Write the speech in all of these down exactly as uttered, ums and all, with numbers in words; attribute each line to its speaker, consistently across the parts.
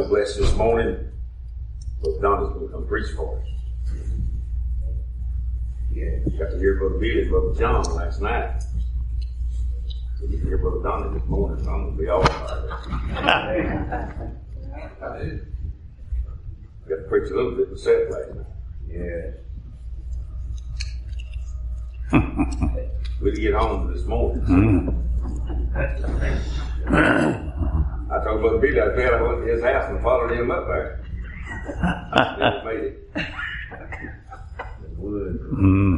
Speaker 1: so blessed this morning. Brother Donna's going to come preach for us. Yeah, got to hear Brother Billy and Brother John last night. So you can hear Brother Donna this morning, so I'm going to be all right. I got to preach a little bit myself last night. Yeah. We didn't get home this morning. So. I told Brother Billy I'd I went to his house and followed him up there. Never made it.
Speaker 2: Mm.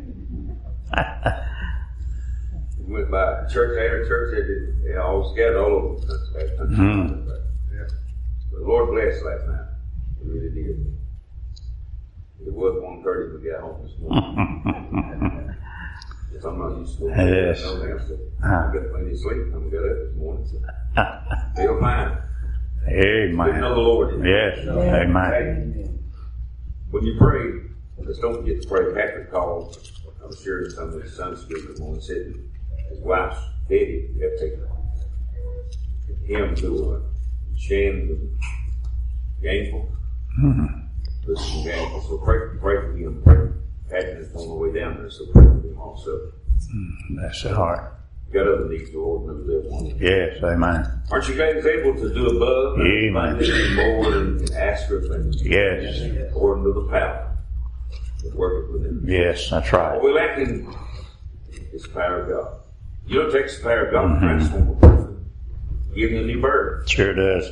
Speaker 1: We went by church after church, they, they all scattered all over the country. Mm. But the Lord blessed last night. He really did. It was one thirty when we got home this morning. I'm not used to it.
Speaker 2: Yes.
Speaker 1: I got plenty of sleep. I'm got up this morning. So. Feel fine.
Speaker 2: Amen.
Speaker 1: Good to know the Lord.
Speaker 2: Yes.
Speaker 1: Amen.
Speaker 2: Amen.
Speaker 1: When you pray, just don't forget to pray. Patrick called. I was sure some of his Sunday school this morning said his wife's Betty had taken him to uh, Shands and Gainesville. Mm-hmm. Listen to Gainesville. So pray, pray for him. Pray. Patrick is on the way down there, so pray for him also.
Speaker 2: Mm, that's the heart.
Speaker 1: Got other needs, the Lord knows that one.
Speaker 2: Yes, amen.
Speaker 1: Aren't you guys able to do above
Speaker 2: amen.
Speaker 1: And more and ask for things?
Speaker 2: Yes.
Speaker 1: According to the power that worketh within.
Speaker 2: Yes, that's right.
Speaker 1: What we lack in is the power of God. You know, it takes the power of God to transform a person, give him a new birth.
Speaker 2: Sure does.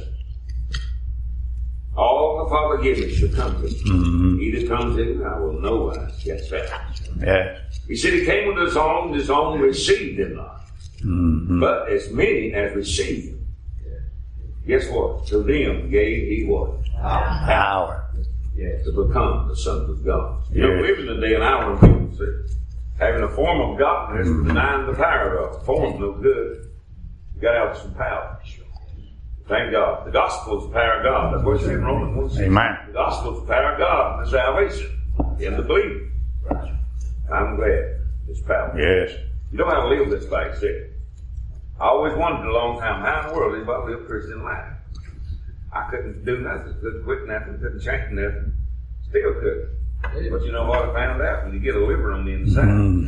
Speaker 1: All the Father gives shall come to me.
Speaker 2: Mm-hmm.
Speaker 1: He that comes in, I will know why. Yes, that.
Speaker 2: Yeah.
Speaker 1: He said he came with his own, his own received him not.
Speaker 2: Mm-hmm.
Speaker 1: But as many as received him, guess what? To them gave he what?
Speaker 2: Power. Power.
Speaker 1: Yes. To become the sons of God. You know, we live in the day and hour when people say, having a form of godliness, mm-hmm. denying the power of it. Form's no good. You got to have some power. Thank God. The gospel is the power of God. That's what it says in Romans one six.
Speaker 2: Amen.
Speaker 1: The gospel is the power of God, the salvation in the believer. Right. I'm glad it's power.
Speaker 2: Yes.
Speaker 1: You don't have to live this by yourself. I always wondered a long time, how in the world if I live a Christian life? I couldn't do nothing, couldn't quit nothing, couldn't change nothing, still couldn't. But you know what I found out? When you get a liver on the inside, mm.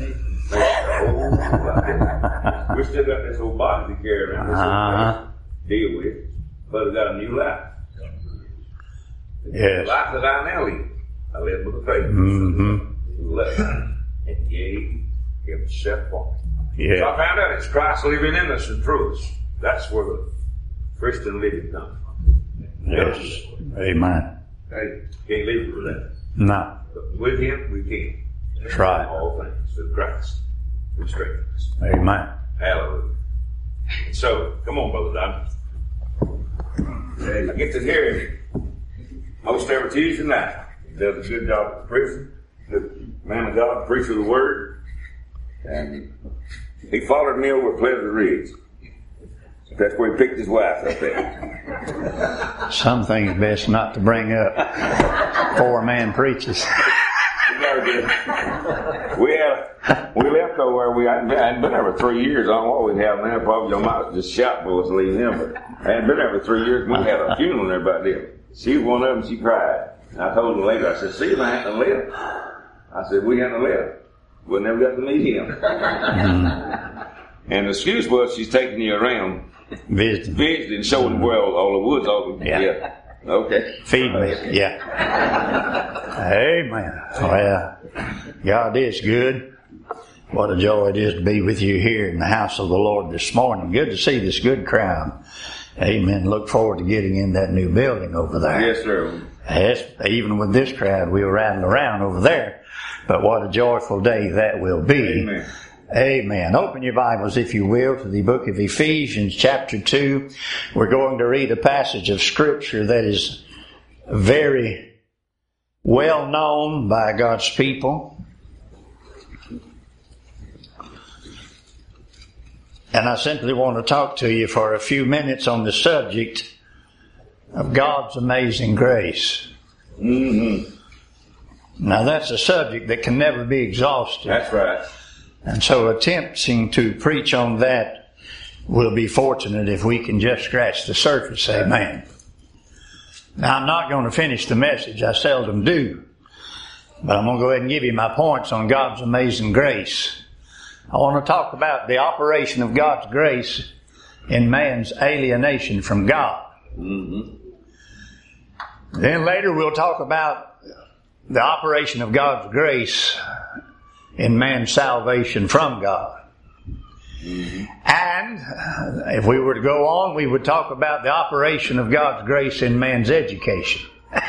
Speaker 1: oh, we still got this whole body to carry around, this
Speaker 2: uh-huh.
Speaker 1: whole deal with, but I got a new life.
Speaker 2: Yes.
Speaker 1: The life that I now live, I live with the faith.
Speaker 2: Mm-hmm.
Speaker 1: Who left and gave himself for me.
Speaker 2: Yeah.
Speaker 1: So I found out it's Christ living in us and through us. That's where the Christian living comes from.
Speaker 2: Yes. Amen.
Speaker 1: Hey, can't live with that.
Speaker 2: No.
Speaker 1: But with him, we can.
Speaker 2: That's right.
Speaker 1: All things through Christ who strengthens us.
Speaker 2: Amen.
Speaker 1: Hallelujah. So, come on, Brother Don. I get to hear him most every Tuesday night. He does a good job at the prison. Good man of God, preacher of the word. And he followed me over Pleasant Ridge. That's where he picked his wife up there.
Speaker 2: Some things best not to bring up before a man preaches.
Speaker 1: We had we left over where we hadn't been, I hadn't been there for three years. I don't know what we have now. Probably I might just shout for us to leave him, but I hadn't been there for three years. We had a funeral there about them. She was one of them. She cried. And I told her later. I said, "See, if I hadn't left." I said, "We hadn't left. We never got to meet him." And the excuse was she's taking you around.
Speaker 2: Visiting.
Speaker 1: Visiting, showing the world all the woods. All the,
Speaker 2: yeah.
Speaker 1: yeah. Okay.
Speaker 2: Feed me. Yeah. Amen. Well, God is good. What a joy it is to be with you here in the house of the Lord this morning. Good to see this good crowd. Amen. Look forward to getting in that new building over there.
Speaker 1: Yes, sir.
Speaker 2: Yes, even with this crowd, we were riding around over there. But what a joyful day that will be.
Speaker 1: Amen.
Speaker 2: Amen. Open your Bibles, if you will, to the book of Ephesians, chapter two. We're going to read a passage of Scripture that is very well known by God's people. And I simply want to talk to you for a few minutes on the subject of God's amazing grace.
Speaker 1: Mm-hmm.
Speaker 2: Now, that's a subject that can never be exhausted.
Speaker 1: That's right.
Speaker 2: And so attempting to preach on that will be fortunate if we can just scratch the surface. Amen. Now, I'm not going to finish the message. I seldom do. But I'm going to go ahead and give you my points on God's amazing grace. I want to talk about the operation of God's grace in man's alienation from God.
Speaker 1: Mm-hmm.
Speaker 2: Then later we'll talk about the operation of God's grace in man's salvation from God. Mm-hmm. And if we were to go on, we would talk about the operation of God's grace in man's education.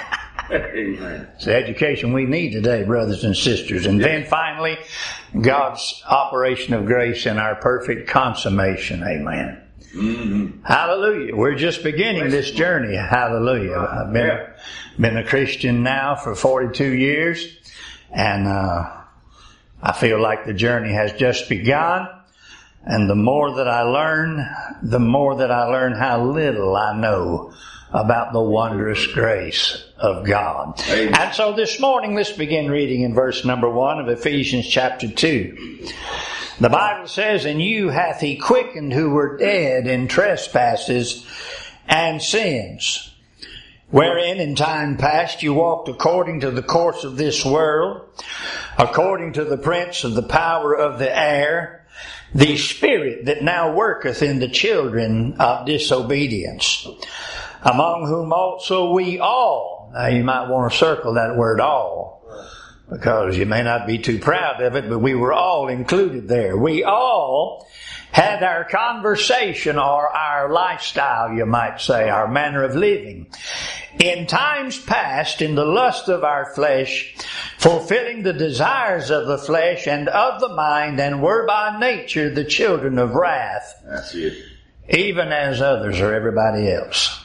Speaker 1: Amen.
Speaker 2: It's the education we need today, brothers and sisters. And yes. Then finally, God's operation of grace in our perfect consummation. Amen. Mm-hmm. Hallelujah. We're just beginning this journey. Hallelujah. I've been, yeah. been a Christian now for forty-two years. And uh, I feel like the journey has just begun. And the more that I learn, the more that I learn how little I know about the wondrous grace of God. Amen. And so this morning, let's begin reading in verse number one of Ephesians chapter two. The Bible says, "And you hath he quickened who were dead in trespasses and sins, wherein in time past you walked according to the course of this world, according to the prince of the power of the air, the spirit that now worketh in the children of disobedience, among whom also we all," now you might want to circle that word all, because you may not be too proud of it, but we were all included there. We all had our conversation, or our lifestyle, you might say, our manner of living, in times past in the lust of our flesh, fulfilling the desires of the flesh and of the mind, and were by nature the children of wrath.
Speaker 1: That's it.
Speaker 2: Even as others or everybody else.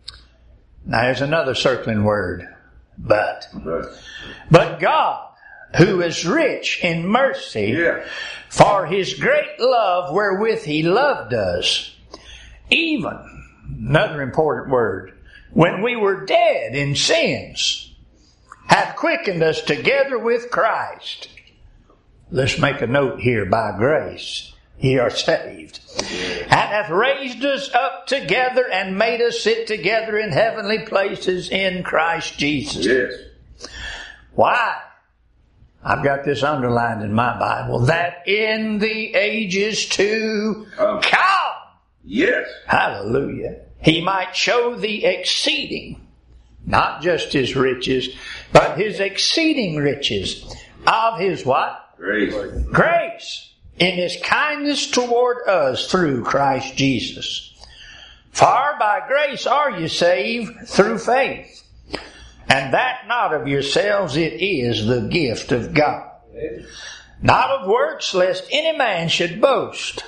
Speaker 2: Now here's another circling word. But. Right. But God, who is rich in mercy, yeah. for his great love wherewith he loved us, even, another important word, when we were dead in sins, hath quickened us together with Christ. Let's make a note here, by grace ye are saved. And hath raised us up together and made us sit together in heavenly places in Christ Jesus.
Speaker 1: Yes.
Speaker 2: Why? I've got this underlined in my Bible. That in the ages to um, come.
Speaker 1: Yes.
Speaker 2: Hallelujah. He might show the exceeding, not just his riches, but his exceeding riches of his what?
Speaker 1: Grace.
Speaker 2: Grace. In his kindness toward us through Christ Jesus. For by grace are you saved through faith. And that not of yourselves, it is the gift of God. Amen. Not of works, lest any man should boast.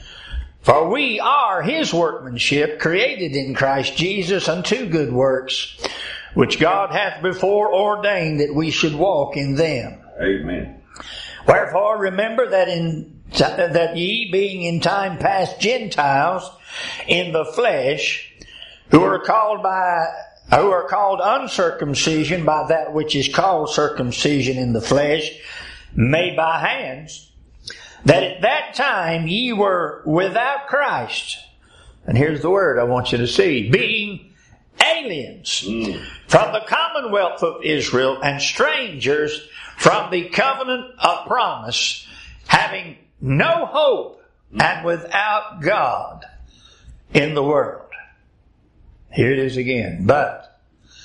Speaker 2: For we are his workmanship, created in Christ Jesus unto good works, which God hath before ordained that we should walk in them.
Speaker 1: Amen.
Speaker 2: Wherefore remember that in that ye, being in time past Gentiles in the flesh, who are called by who are called uncircumcision by that which is called circumcision in the flesh, made by hands, that at that time ye were without Christ. And here's the word I want you to see: being aliens mm. from the commonwealth of Israel, and strangers from the covenant of promise, having no hope, and without God in the world. Here it is again. But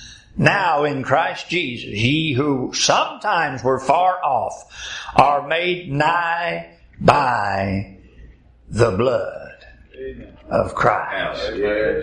Speaker 2: now in Christ Jesus, ye who sometimes were far off are made nigh by the blood of Christ.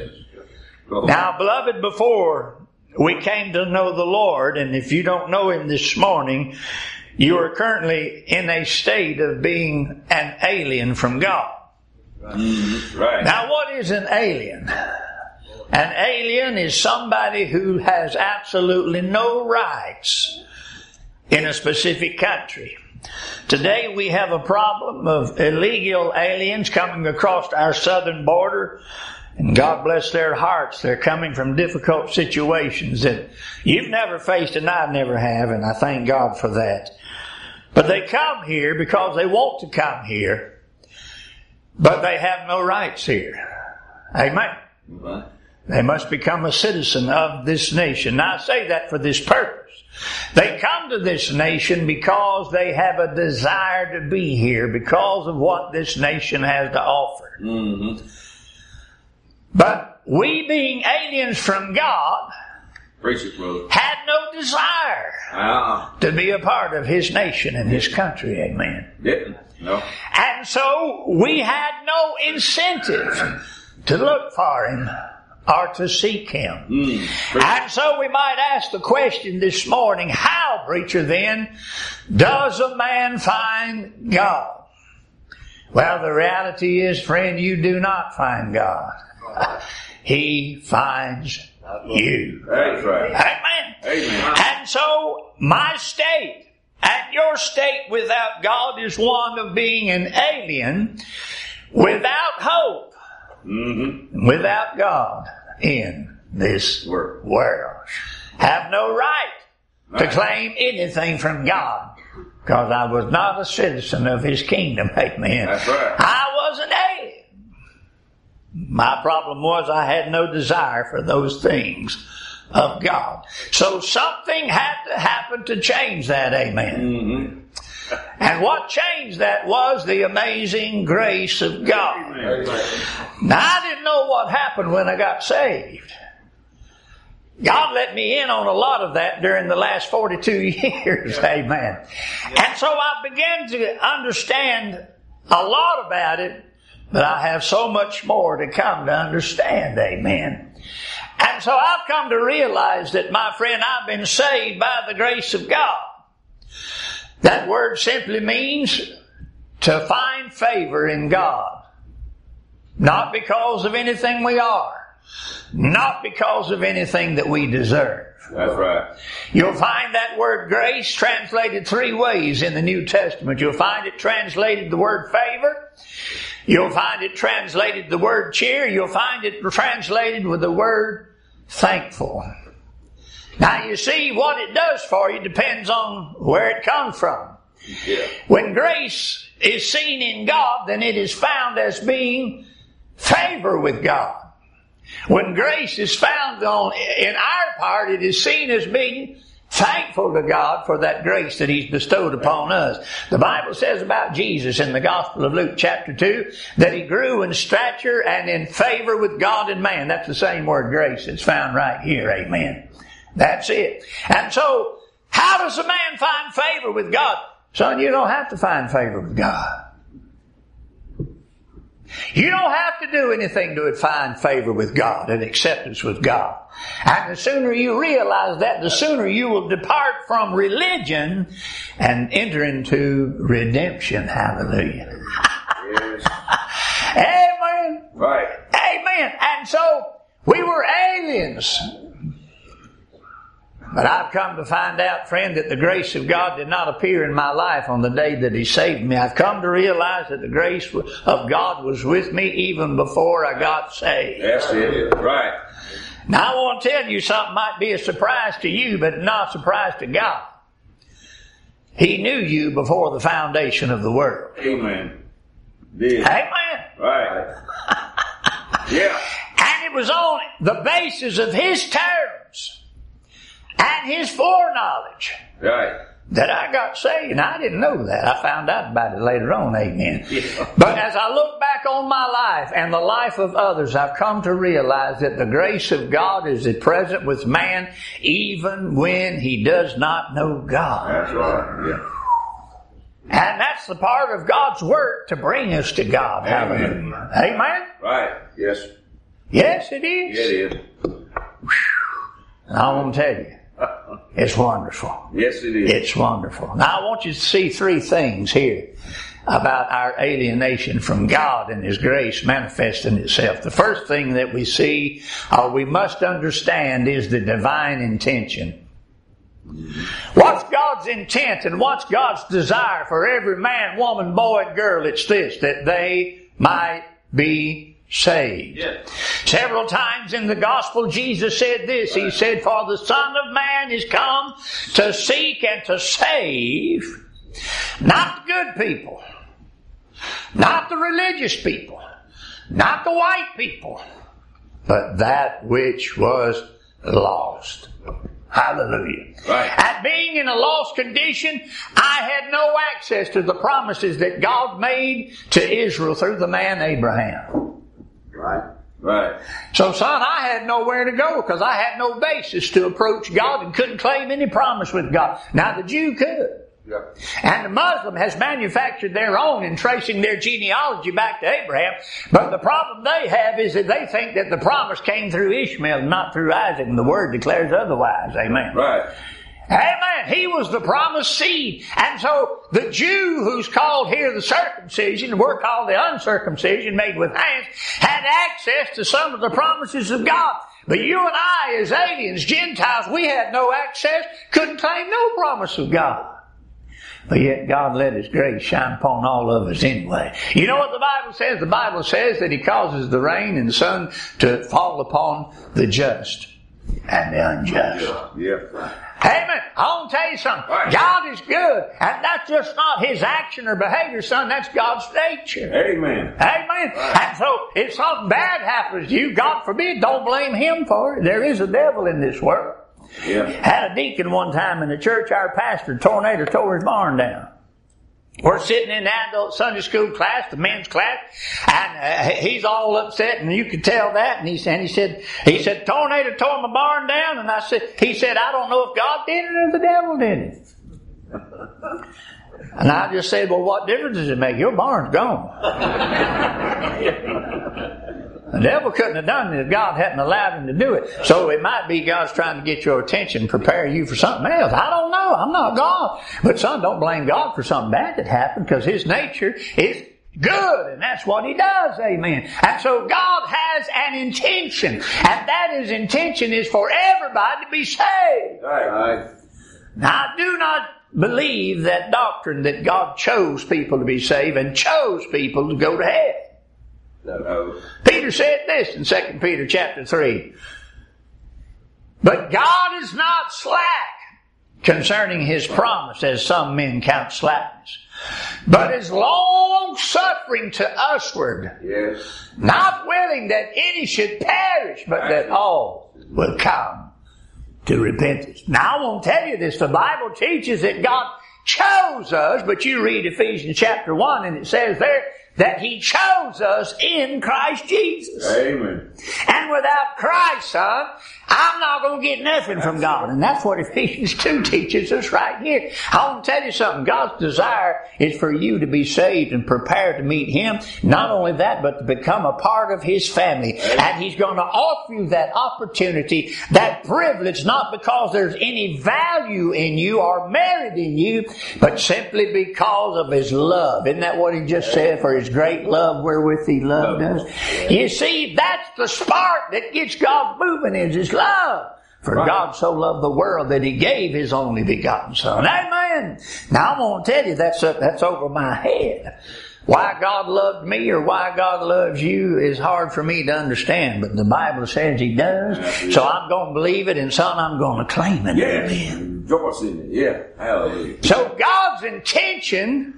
Speaker 2: Now, beloved, before we came to know the Lord, and if you don't know Him this morning, you are currently in a state of being an alien from God.
Speaker 1: Right.
Speaker 2: Now, what is an alien? An alien is somebody who has absolutely no rights in a specific country. Today we have a problem of illegal aliens coming across our southern border. And God bless their hearts, they're coming from difficult situations that you've never faced and I never have, and I thank God for that. But they come here because they want to come here, but they have no rights here. Amen.
Speaker 1: Right.
Speaker 2: They must become a citizen of this nation. Now I say that for this purpose. They come to this nation because they have a desire to be here, because of what this nation has to offer.
Speaker 1: Mm-hmm.
Speaker 2: But we, being aliens from God,
Speaker 1: Preach it, brother.
Speaker 2: had no desire
Speaker 1: Ah.
Speaker 2: to be a part of His nation and His country. Amen.
Speaker 1: Didn't. No.
Speaker 2: And so we had no incentive to look for Him or to seek Him.
Speaker 1: Mm.
Speaker 2: And so we might ask the question this morning, how, preacher, then, does a man find God? Well, the reality is, friend, you do not find God. He finds you.
Speaker 1: That's right.
Speaker 2: Amen.
Speaker 1: Amen.
Speaker 2: And so my state and your state without God is one of being an alien without hope,
Speaker 1: Mm-hmm.
Speaker 2: without God in this
Speaker 1: World.
Speaker 2: world. Have no right to
Speaker 1: Right.
Speaker 2: claim anything from God, because I was not a citizen of His kingdom. Amen.
Speaker 1: That's right.
Speaker 2: I was an alien. My problem was I had no desire for those things of God. So something had to happen to change that. Amen.
Speaker 1: Mm-hmm.
Speaker 2: And what changed that was the amazing grace of God.
Speaker 1: Amen.
Speaker 2: Now, I didn't know what happened when I got saved. God let me in on a lot of that during the last forty-two years. Amen. And so I began to understand a lot about it, but I have so much more to come to understand. Amen. And so I've come to realize that, my friend, I've been saved by the grace of God. That word simply means to find favor in God. Not because of anything we are. Not because of anything that we deserve.
Speaker 1: That's right.
Speaker 2: You'll find that word grace translated three ways in the New Testament. You'll find it translated the word favor. You'll find it translated the word cheer. You'll find it translated with the word thankful. Now you see, what it does for you depends on where it comes from.
Speaker 1: Yeah.
Speaker 2: When grace is seen in God, then it is found as being favor with God. When grace is found on in our part, it is seen as being thankful to God for that grace that He's bestowed upon us. The Bible says about Jesus in the Gospel of Luke chapter two that He grew in stature and in favor with God and man. That's the same word grace that's found right here. Amen. That's it. And so, how does a man find favor with God? Son, you don't have to find favor with God. You don't have to do anything to find favor with God and acceptance with God. And the sooner you realize that, the sooner you will depart from religion and enter into redemption. Hallelujah.
Speaker 1: Yes.
Speaker 2: Amen.
Speaker 1: Right.
Speaker 2: Amen. And so, we were aliens. But I've come to find out, friend, that the grace of God did not appear in my life on the day that He saved me. I've come to realize that the grace of God was with me even before I got saved.
Speaker 1: That's it. Right.
Speaker 2: Now I want to tell you something might be a surprise to you, but not a surprise to God. He knew you before the foundation of the world.
Speaker 1: Amen. Did.
Speaker 2: Amen.
Speaker 1: Right. Yeah.
Speaker 2: And it was on the basis of His terms and His foreknowledge
Speaker 1: Right.
Speaker 2: that I got saved. And I didn't know that. I found out about it later on. Amen.
Speaker 1: Yeah.
Speaker 2: But as I look back on my life and the life of others, I've come to realize that the grace of God is present with man even when he does not know God.
Speaker 1: That's right. Yeah.
Speaker 2: And that's the part of God's work to bring us to God.
Speaker 1: Amen.
Speaker 2: Hallelujah. Amen?
Speaker 1: Right. Yes.
Speaker 2: Yes, it is.
Speaker 1: Yeah, it is.
Speaker 2: And I want to tell you, it's wonderful.
Speaker 1: Yes, it is.
Speaker 2: It's wonderful. Now I want you to see three things here about our alienation from God and His grace manifesting itself. The first thing that we see, or we must understand, is the divine intention. What's God's intent and what's God's desire for every man, woman, boy, and girl? It's this, that they might be saved.
Speaker 1: Yeah.
Speaker 2: Several times in the gospel, Jesus said this. He said, "For the Son of Man is come to seek and to save, not the good people, not the religious people, not the white people, but that which was lost. Hallelujah.
Speaker 1: Right.
Speaker 2: And being in a lost condition, I had no access to the promises that God made to Israel through the man Abraham.
Speaker 1: Right. Right.
Speaker 2: So, son, I had nowhere to go because I had no basis to approach God and couldn't claim any promise with God. Now, the Jew could.
Speaker 1: Yeah.
Speaker 2: And the Muslim has manufactured their own in tracing their genealogy back to Abraham. But the problem they have is that they think that the promise came through Ishmael, not through Isaac. And the Word declares otherwise. Amen.
Speaker 1: Right.
Speaker 2: Amen. He was the promised seed. And so the Jew who's called here the circumcision, we're called the uncircumcision made with hands, had access to some of the promises of God. But you and I as aliens, Gentiles, we had no access, couldn't claim no promise of God. But yet God let His grace shine upon all of us anyway. You know what the Bible says? The Bible says that He causes the rain and the sun to fall upon the just and the unjust.
Speaker 1: Yeah.
Speaker 2: Amen. I want to tell you something.
Speaker 1: Right.
Speaker 2: God is good. And that's just not His action or behavior, son. That's God's nature.
Speaker 1: Amen.
Speaker 2: Amen.
Speaker 1: Right.
Speaker 2: And so if something bad happens to you, God forbid, don't blame Him for it. There is a devil in this world.
Speaker 1: Yeah.
Speaker 2: Had a deacon one time in the church, our pastor, tornado tore his barn down. We're sitting in the adult Sunday school class, the men's class, and uh, he's all upset, and you could tell that. And he said, he said, he said, tornado tore my barn down, and I said, he said, I don't know if God did it or the devil did it. And I just said, well, what difference does it make? Your barn's gone. The devil couldn't have done it if God hadn't allowed him to do it. So it might be God's trying to get your attention, prepare you for something else. I don't know. I'm not God. But son, don't blame God for something bad that happened, because His nature is good, and that's what He does. Amen. And so God has an intention, and that His intention is for everybody to be saved.
Speaker 1: Right.
Speaker 2: Now, I do not believe that doctrine that God chose people to be saved and chose people to go to hell.
Speaker 1: No, no.
Speaker 2: Peter said this in Second Peter chapter three. But God is not slack concerning His promise, as some men count slackness, but is long suffering to usward,
Speaker 1: Yes.
Speaker 2: not willing that any should perish, but that all will come to repentance. Now I won't tell you this. The Bible teaches that God chose us, but you read Ephesians chapter one and it says there that He chose us in Christ Jesus.
Speaker 1: Amen.
Speaker 2: And without Christ, son, I'm not going to get nothing from God. And that's what Ephesians two teaches us right here. I want to tell you something. God's desire is for you to be saved and prepared to meet Him. Not only that, but to become a part of His family. And He's going to offer you that opportunity, that privilege, not because there's any value in you or merit in you, but simply because of His love. Isn't that what He just said? For His great love wherewith He loved us. You see, that's the spark that gets God moving, is His love. For right. God so loved the world that He gave His only begotten Son. Amen. Now I'm going to tell you that's up, that's over my head. Why God loved me or why God loves you is hard for me to understand, but the Bible says He does. Yeah. So I'm going to believe it, and son, I'm going to claim it.
Speaker 1: Yeah. Rejoice in it. Yeah. Hallelujah.
Speaker 2: So God's intention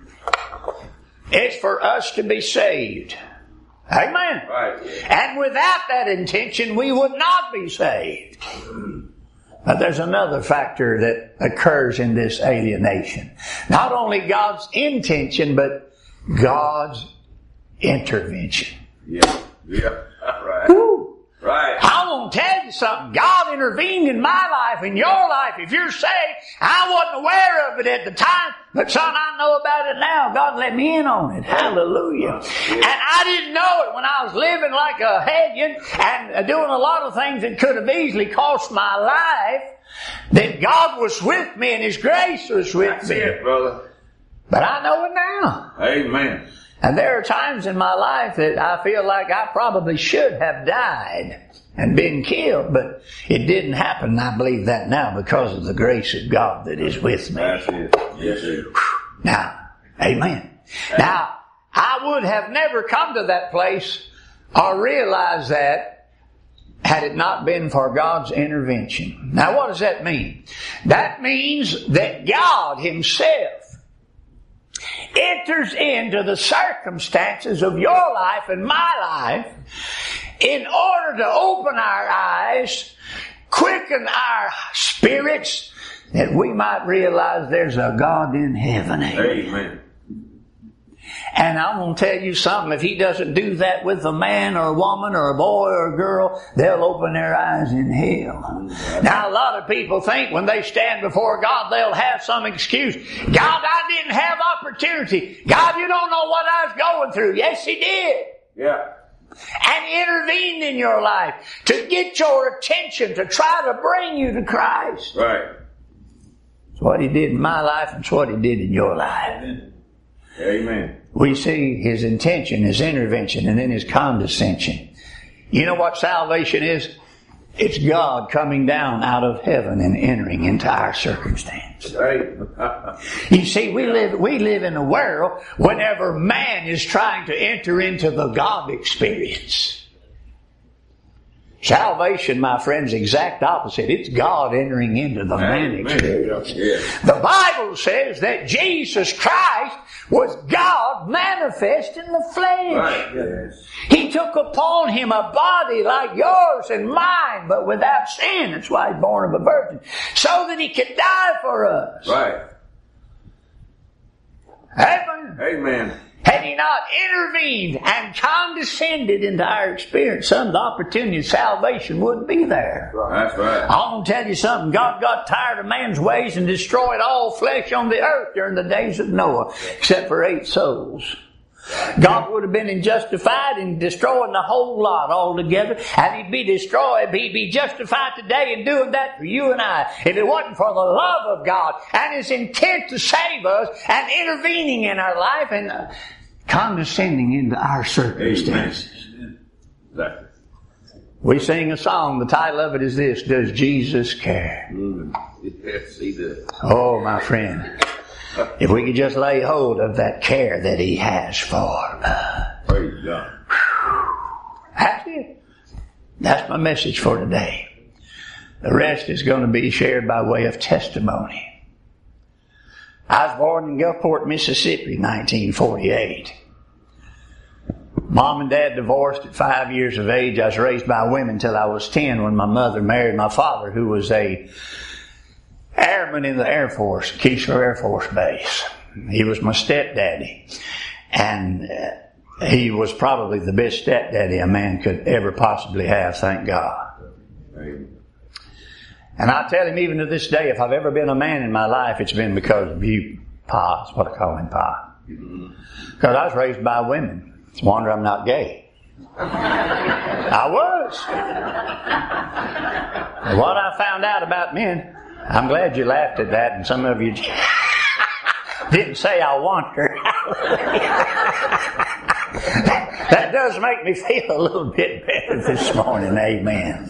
Speaker 2: is for us to be saved. Amen.
Speaker 1: Right.
Speaker 2: And without that intention, we would not be saved. But there's another factor that occurs in this alienation. Not only God's intention, but God's intervention.
Speaker 1: Yeah. Yeah. Right.
Speaker 2: Woo.
Speaker 1: Right.
Speaker 2: I want to tell you something. God intervened in my life, in your life. If you're saved, I wasn't aware of it at the time, but son, I know about it now. God let me in on it. Hallelujah. And I didn't know it when I was living like a hellion and doing a lot of things that could have easily cost my life, that God was with me and His grace was with
Speaker 1: That's
Speaker 2: me.
Speaker 1: it, brother.
Speaker 2: But I know it now.
Speaker 1: Amen.
Speaker 2: And there are times in my life that I feel like I probably should have died and been killed, but it didn't happen. And I believe that now because of the grace of God that is with me.
Speaker 1: That's it. Yes, sir.
Speaker 2: Now, amen. Now, I would have never come to that place or realized that had it not been for God's intervention. Now, what does that mean? That means that God Himself enters into the circumstances of your life and my life in order to open our eyes, quicken our spirits, that we might realize there's a God in heaven.
Speaker 1: Amen.
Speaker 2: And I'm going to tell you something, if He doesn't do that with a man or a woman or a boy or a girl, they'll open their eyes in hell. Now, a lot of people think when they stand before God, they'll have some excuse. God, I didn't have opportunity. God, you don't know what I was going through. Yes, He did.
Speaker 1: Yeah.
Speaker 2: And intervened in your life to get your attention, to try to bring you to Christ.
Speaker 1: Right.
Speaker 2: It's what He did in my life, and it's what He did in your life.
Speaker 1: Amen. Amen.
Speaker 2: We see His intention, His intervention, and then His condescension. You know what salvation is? It's God coming down out of heaven and entering into our circumstance.
Speaker 1: Right.
Speaker 2: You see, we live we live in a world whenever man is trying to enter into the God experience. Salvation, my friends, exact opposite. It's God entering into the man experience.
Speaker 1: Yes.
Speaker 2: The Bible says that Jesus Christ was God manifest in the flesh.
Speaker 1: Right. Yes.
Speaker 2: He took upon Him a body like yours and mine, but without sin. That's why He's born of a virgin. So that He could die for us.
Speaker 1: Right.
Speaker 2: Amen.
Speaker 1: Amen.
Speaker 2: Had He not intervened and condescended into our experience, some of the opportunity of salvation wouldn't be there.
Speaker 1: That's right.
Speaker 2: I'm going to tell you something. God got tired of man's ways and destroyed all flesh on the earth during the days of Noah, except for eight souls. God would have been justified in destroying the whole lot altogether, and He'd be destroyed, He'd be justified today in doing that for you and I, if it wasn't for the love of God and His intent to save us and intervening in our life and uh, condescending into our circumstances.
Speaker 1: Exactly.
Speaker 2: We sing a song, the title of it is this, Does Jesus Care?
Speaker 1: Mm. Yes, He does.
Speaker 2: Oh, my friend. If we could just lay hold of that care that He has for us.
Speaker 1: Praise God.
Speaker 2: That's it. That's my message for today. The rest is going to be shared by way of testimony. I was born in Gulfport, Mississippi, nineteen forty-eight. Mom and Dad divorced at five years of age. I was raised by women till I was ten when my mother married my father, who was a airman in the Air Force, Keesler Air Force Base. He was my stepdaddy. And uh, he was probably the best stepdaddy a man could ever possibly have, thank God.
Speaker 1: Amen.
Speaker 2: And I tell him even to this day, if I've ever been a man in my life, it's been because of you, Pa. That's what I call him, Pa. Because I was raised by women. It's a wonder I'm not gay. I was. And what I found out about men, I'm glad you laughed at that, and some of you didn't say I want her. That does make me feel a little bit better this morning, amen.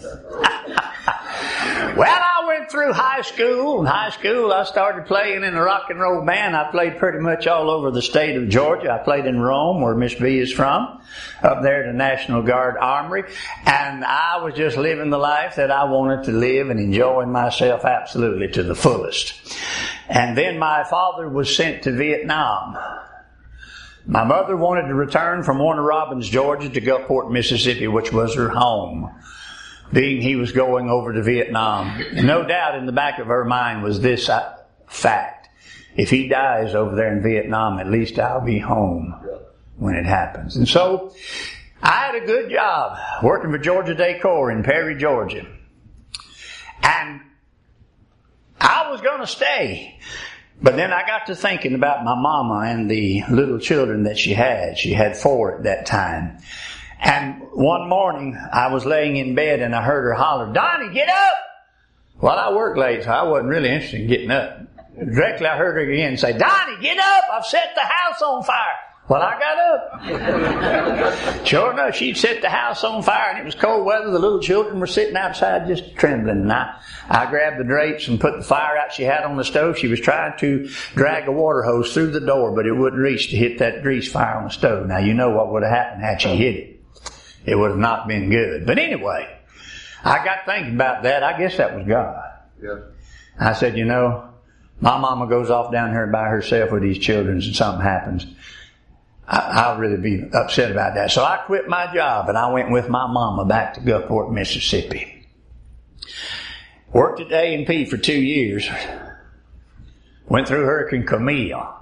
Speaker 2: Well, I went through high school. In high school, I started playing in a rock and roll band. I played pretty much all over the state of Georgia. I played in Rome, where Miss B is from, up there at the National Guard Armory. And I was just living the life that I wanted to live and enjoying myself absolutely to the fullest. And then my father was sent to Vietnam. My mother wanted to return from Warner Robins, Georgia to Gulfport, Mississippi, which was her home, being he was going over to Vietnam. And no doubt in the back of her mind was this fact. If he dies over there in Vietnam, at least I'll be home when it happens. And so I had a good job working for Georgia Decor in Perry, Georgia. And I was going to stay. But then I got to thinking about my mama and the little children that she had. She had four at that time. And one morning, I was laying in bed and I heard her holler, "Donnie, get up!" Well, I worked late, so I wasn't really interested in getting up. Directly, I heard her again say, "Donnie, get up! I've set the house on fire." Well, I got up. Sure enough, she'd set the house on fire, and it was cold weather. The little children were sitting outside just trembling. And I, I grabbed the drapes and put the fire out she had on the stove. She was trying to drag a water hose through the door, but it wouldn't reach to hit that grease fire on the stove. Now, you know what would have happened had she hit it. It would have not been good. But anyway, I got thinking about that. I guess that was God.
Speaker 1: Yeah.
Speaker 2: I said, you know, my mama goes off down here by herself with these children and something happens. I, I'll really be upset about that. So I quit my job and I went with my mama back to Gulfport, Mississippi. Worked at A and P for two years. Went through Hurricane Camille.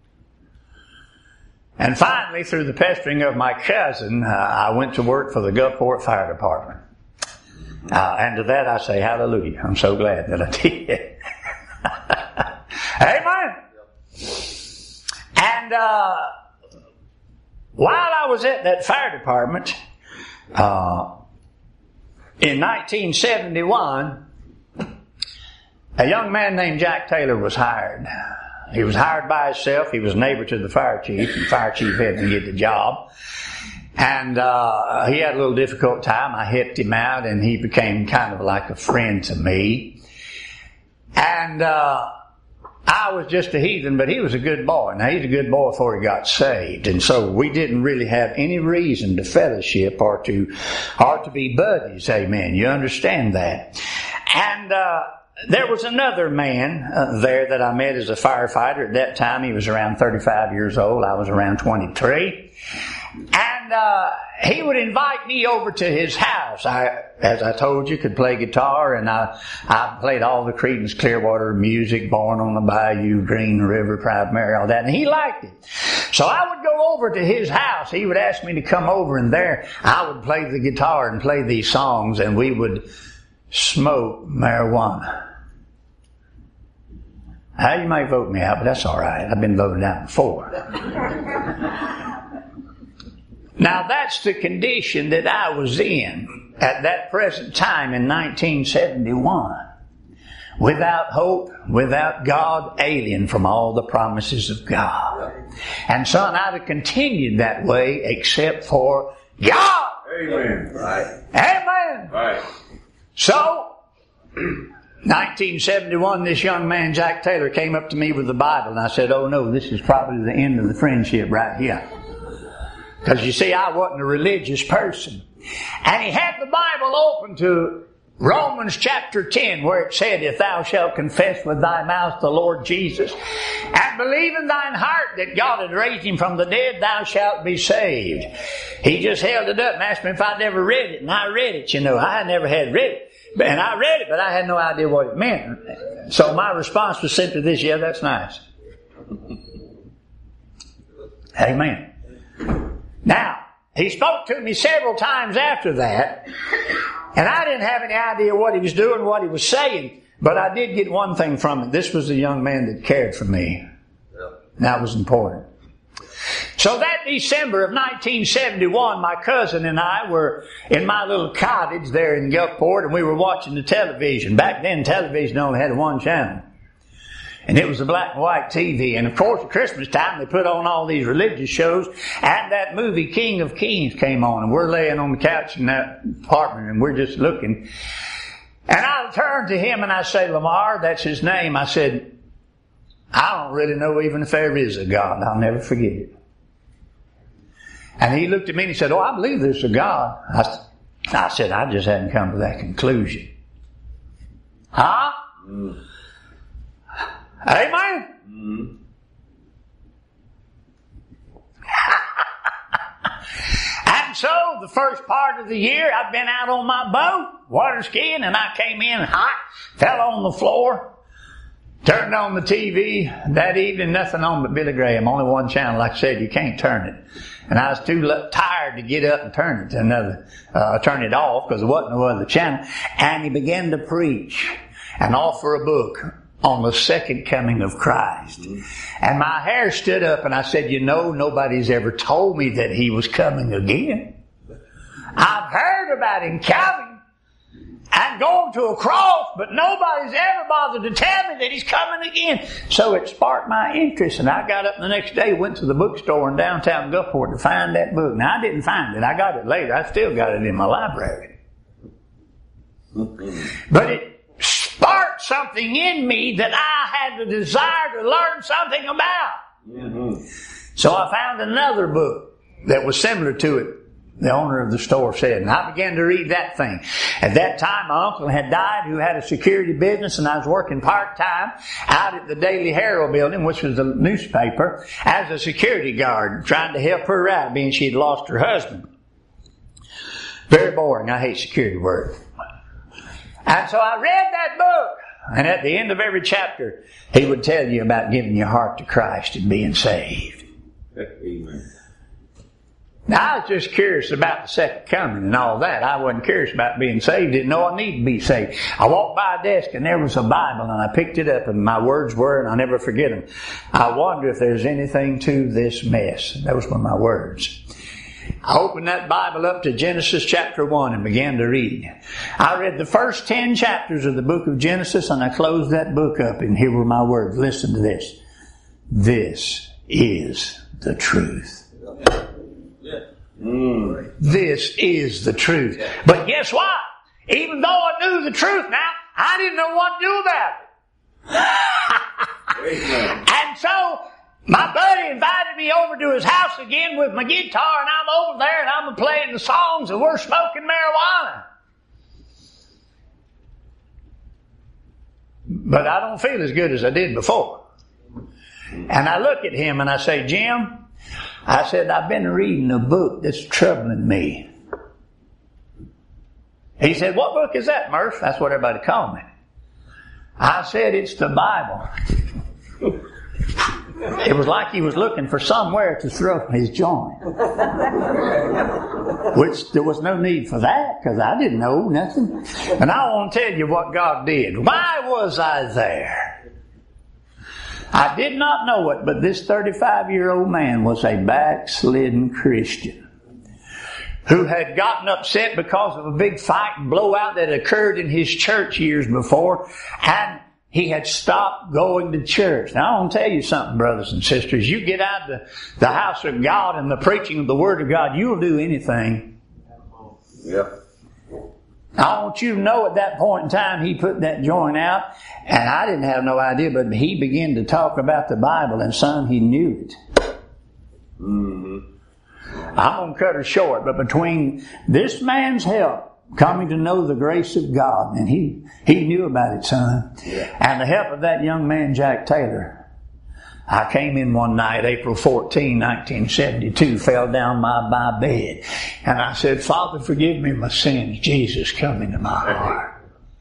Speaker 2: And finally, through the pestering of my cousin, uh, I went to work for the Gulfport Fire Department. Uh, and to that I say hallelujah. I'm so glad that I did. Amen. And uh, while I was at that fire department, uh, in nineteen seventy-one, a young man named Jack Taylor was hired. He was hired by himself. He was neighbor to the fire chief. The fire chief had to get the job. And uh, he had a little difficult time. I helped him out, and he became kind of like a friend to me. And uh, I was just a heathen, but he was a good boy. Now, he's a good boy before he got saved. And so we didn't really have any reason to fellowship or to, or to be buddies. Amen. You understand that? And uh, there was another man uh, there that I met as a firefighter. At that time, he was around thirty-five years old. I was around twenty-three. And uh, he would invite me over to his house. I, as I told you, could play guitar, and I, I played all the Creedence Clearwater music, Born on the Bayou, Green River, Proud Mary, all that, and he liked it. So I would go over to his house. He would ask me to come over, and there I would play the guitar and play these songs, and we would smoke marijuana. Now, you might vote me out, but that's all right. I've been voted out before. Now, that's the condition that I was in at that present time in nineteen seventy-one. Without hope, without God, alien from all the promises of God. And son, I'd have continued that way except for God.
Speaker 1: Amen. Right.
Speaker 2: Amen.
Speaker 1: Right.
Speaker 2: So, nineteen seventy-one, this young man, Jack Taylor, came up to me with the Bible, and I said, oh no, this is probably the end of the friendship right here. Because you see, I wasn't a religious person. And he had the Bible open to Romans chapter ten, where it said, if thou shalt confess with thy mouth the Lord Jesus, and believe in thine heart that God had raised him from the dead, thou shalt be saved. He just held it up and asked me if I'd ever read it, and I read it, you know. I never had read it. And I read it, but I had no idea what it meant. So my response was simply this, yeah, that's nice. Amen. Now, he spoke to me several times after that, and I didn't have any idea what he was doing, what he was saying, but I did get one thing from it. This was a young man that cared for me. That was important. So that December of nineteen seventy-one, my cousin and I were in my little cottage there in Gulfport, and we were watching the television. Back then, television only had one channel. And it was a black and white T V. And of course, at Christmas time, they put on all these religious shows. And that movie, King of Kings, came on. And we're laying on the couch in that apartment, and we're just looking. And I turned to him and I say, Lamar, that's his name. I said, I don't really know even if there is a God. I'll never forget it. And he looked at me and he said, oh, I believe there's a God. I, I said, I just hadn't come to that conclusion. Huh? Mm. Amen? Mm. And so, the first part of the year, I'd been out on my boat, water skiing, and I came in hot, fell on the floor, turned on the T V. That evening, nothing on but Billy Graham, only one channel. Like I said, you can't turn it. And I was too tired to get up and turn it to another, uh, turn it off, because there wasn't no other channel. And he began to preach and offer a book on the second coming of Christ. Mm-hmm. And my hair stood up, and I said, you know, nobody's ever told me that he was coming again. I've heard about him coming and going to a cross, but nobody's ever bothered to tell me that he's coming again. So it sparked my interest, and I got up the next day, went to the bookstore in downtown Gulfport to find that book. Now, I didn't find it. I got it later. I still got it in my library. Mm-hmm. But it sparked something in me that I had the desire to learn something about. Mm-hmm. So I found another book that was similar to it the owner of the store said. And I began to read that thing. At that time, my uncle had died who had a security business, and I was working part-time out at the Daily Herald building, which was the newspaper, as a security guard, trying to help her out, being she had lost her husband. Very boring. I hate security work. And so I read that book. And at the end of every chapter, he would tell you about giving your heart to Christ and being saved.
Speaker 1: Amen.
Speaker 2: Now, I was just curious about the second coming and all that. I wasn't curious about being saved. Didn't know I needed to be saved. I walked by a desk and there was a Bible, and I picked it up, and my words were, and I'll never forget them, I wonder if there's anything to this mess. Those were my words. I opened that Bible up to Genesis chapter one and began to read. I read the first ten chapters of the book of Genesis, and I closed that book up, and here were my words. Listen to this. This is the truth. Mm. This is the truth. But guess what? Even though I knew the truth now, I didn't know what to do about it. And so my buddy invited me over to his house again with my guitar, and I'm over there and I'm playing the songs, and we're smoking marijuana. But I don't feel as good as I did before. And I look at him and I say, Jim, I said, I've been reading a book that's troubling me. He said, what book is that, Murph? That's what everybody called me. I said, it's the Bible. It was like he was looking for somewhere to throw his joint. Which there was no need for that, because I didn't know nothing. And I want to tell you what God did. Why was I there? I did not know it, but this thirty-five-year-old man was a backslidden Christian who had gotten upset because of a big fight and blowout that occurred in his church years before, and he had stopped going to church. Now, I want to tell you something, brothers and sisters. You get out of the, the house of God and the preaching of the Word of God, you'll do anything.
Speaker 1: Yeah.
Speaker 2: I want you to know at that point in time, he put that joint out, and I didn't have no idea, but he began to talk about the Bible, and son, he knew it.
Speaker 1: Mm-hmm.
Speaker 2: I'm going to cut her short, but between this man's help, coming to know the grace of God, and he, he knew about it, son,
Speaker 1: yeah.
Speaker 2: and the help of that young man, Jack Taylor, I came in one night, April fourteenth, nineteen seventy-two, fell down my, my bed, and I said, Father, forgive me my sins. Jesus, come into my heart.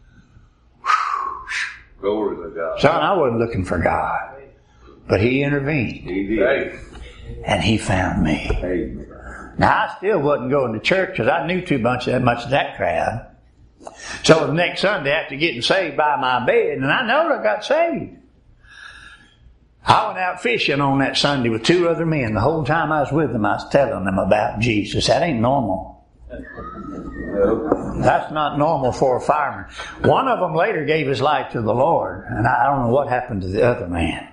Speaker 1: Glory to God.
Speaker 2: Son, I wasn't looking for God, but He intervened.
Speaker 1: He did.
Speaker 2: And He found me.
Speaker 1: Amen.
Speaker 2: Now, I still wasn't going to church because I knew too much, that much of that crowd. So the next Sunday, after getting saved by my bed, and I know I got saved, I went out fishing on that Sunday with two other men. The whole time I was with them, I was telling them about Jesus. That ain't normal. That's not normal for a fireman. One of them later gave his life to the Lord, and I don't know what happened to the other man.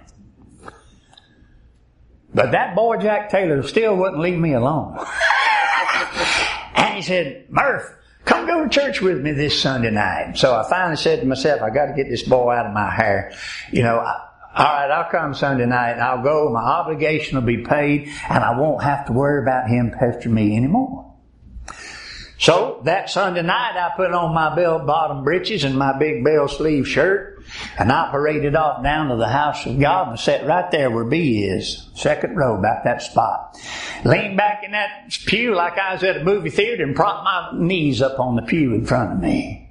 Speaker 2: But that boy Jack Taylor still wouldn't leave me alone. And he said, Murph, come go to church with me this Sunday night. So I finally said to myself, I got to get this boy out of my hair. You know, I, all right, I'll come Sunday night and I'll go. My obligation will be paid, and I won't have to worry about him pestering me anymore. So that Sunday night, I put on my bell-bottom breeches and my big bell-sleeve shirt, and I paraded off down to the house of God and sat right there where B is, second row, about that spot. Leaned back in that pew like I was at a movie theater and propped my knees up on the pew in front of me.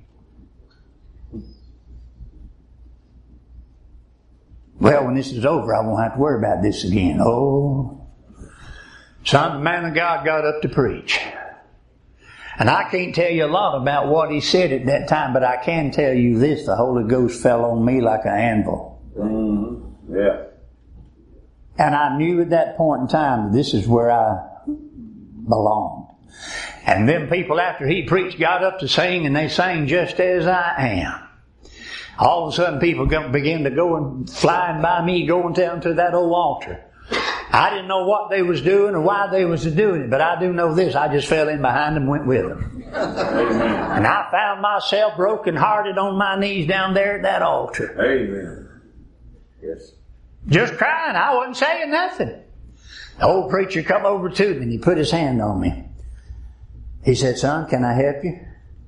Speaker 2: Well, when this is over, I won't have to worry about this again. Oh, son, the man of God got up to preach. And I can't tell you a lot about what he said at that time, but I can tell you this: the Holy Ghost fell on me like an anvil.
Speaker 1: Mm-hmm. Yeah.
Speaker 2: And I knew at that point in time that this is where I belonged. And them people, after he preached, got up to sing, and they sang Just As I Am. All of a sudden, people began to go and flying by me, going down to that old altar. I didn't know what they was doing or why they was doing it, but I do know this: I just fell in behind them, went with them. Amen. And I found myself broken-hearted on my knees down there at that altar.
Speaker 1: Amen. Yes.
Speaker 2: Just crying. I wasn't saying nothing. The old preacher come over to me and he put his hand on me. He said, son, can I help you?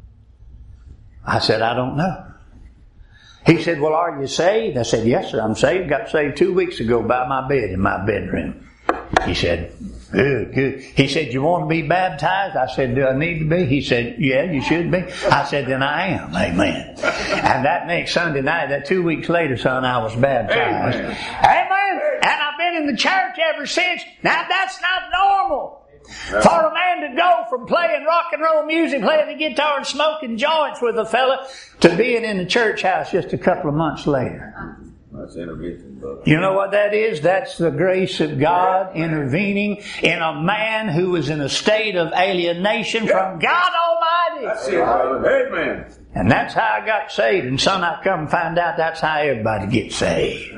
Speaker 2: I said, I don't know. He said, well, are you saved? I said, yes, sir, I'm saved. Got saved two weeks ago by my bed in my bedroom. He said, good, good. He said, you want to be baptized? I said, do I need to be? He said, yeah, you should be. I said, then I am. Amen. And that next Sunday night, that two weeks later, son, I was baptized. Amen. Amen. And I've been in the church ever since. Now, that's not normal. For a man to go from playing rock and roll music, playing the guitar and smoking joints with a fella, to being in the church house just a couple of months later.
Speaker 1: That's intervention, brother.
Speaker 2: You know what that is? That's the grace of God intervening in a man who was in a state of alienation from God Almighty.
Speaker 1: That's it, brother. Amen.
Speaker 2: And that's how I got saved. And son, I've come and find out that's how everybody gets saved.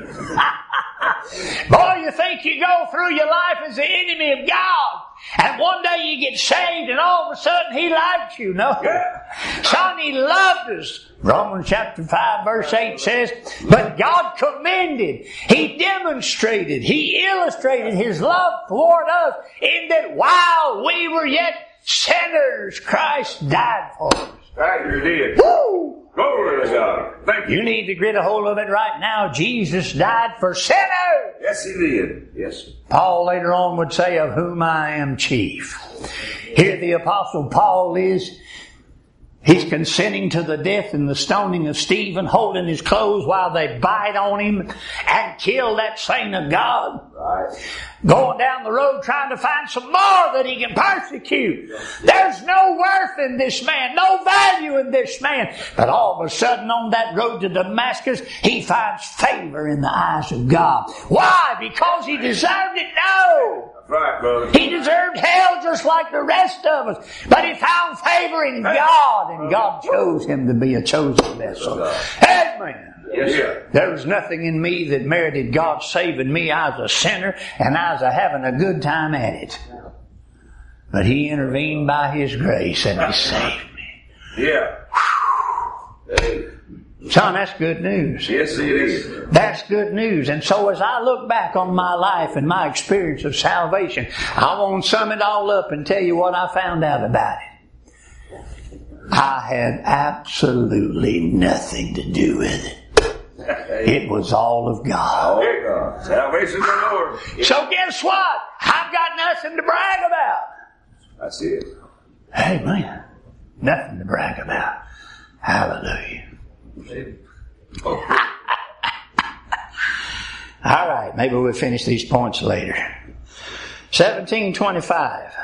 Speaker 2: Boy, you think you go through your life as the enemy of God, and one day you get saved and all of a sudden He liked you. No. Yeah. Son, He loved us. Romans chapter five verse eight says, but God commended, He demonstrated, He illustrated His love toward us in that while we were yet sinners, Christ died for us.
Speaker 1: Right, you did.
Speaker 2: Woo!
Speaker 1: Glory to God. Thank you.
Speaker 2: You need to get a hold of it right now. Jesus died for sinners.
Speaker 1: Yes, He did. Yes.
Speaker 2: Paul later on would say, of whom I am chief. Here the Apostle Paul is. He's consenting to the death and the stoning of Stephen, holding his clothes while they bite on him and kill that saint of God.
Speaker 1: Right.
Speaker 2: Going down the road trying to find some more that he can persecute. There's no worth in this man, no value in this man. But all of a sudden on that road to Damascus, he finds favor in the eyes of God. Why? Because he deserved it? No.
Speaker 1: Right, brother.
Speaker 2: He deserved hell just like the rest of us. But he found favor in God, and God chose him to be a chosen vessel. Amen.
Speaker 1: Yes, sir.
Speaker 2: There was nothing in me that merited God saving me. I was a sinner, and I was a having a good time at it. But He intervened by His grace, and He saved me.
Speaker 1: Yeah. Hey.
Speaker 2: Son, that's good news.
Speaker 1: Yes, it is.
Speaker 2: That's good news. And so as I look back on my life and my experience of salvation, I want to sum it all up and tell you what I found out about it. I had absolutely nothing to do with it. It was all of God.
Speaker 1: Oh, God. Salvation of the Lord.
Speaker 2: So guess what? I've got nothing to brag about.
Speaker 1: That's it.
Speaker 2: Amen. Nothing to brag about. Hallelujah.
Speaker 1: Oh.
Speaker 2: All right, maybe we'll finish these points later. seventeen twenty-five.